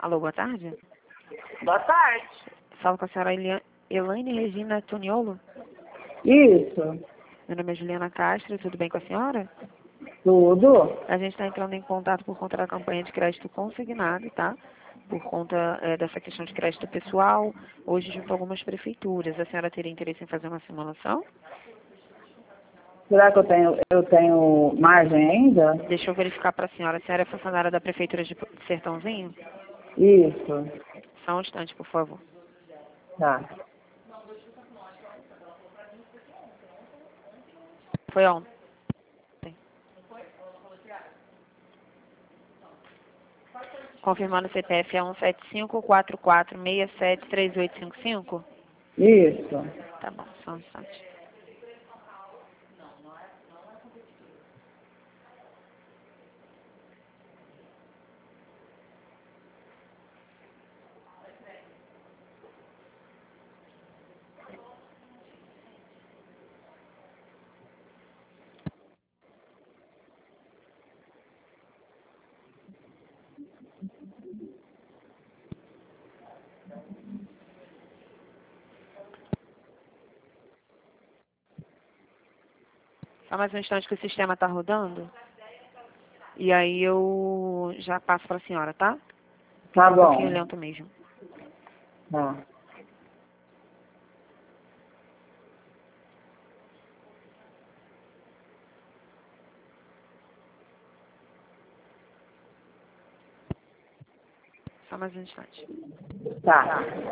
Alô, boa tarde. Boa tarde. Falo com a senhora Elaine Regina Toniolo. Isso. Meu nome é Juliana Castro, tudo bem com a senhora? Tudo? A gente está entrando em contato por conta da campanha de crédito consignado, tá? Por conta dessa questão de crédito pessoal, hoje junto a algumas prefeituras. A senhora teria interesse em fazer uma simulação? Será que eu tenho margem ainda? Deixa eu verificar para a senhora. A senhora é funcionária da Prefeitura de Sertãozinho? Isso. Só um instante, por favor. Tá. Foi ontem. Confirmando o CPF é 17544673855? Isso. Tá bom, só um instante. Só mais um instante que o sistema está rodando. E aí eu já passo para a senhora, tá? Tá Um pouquinho bom. lento mesmo. Tá. Só mais um instante. Tá.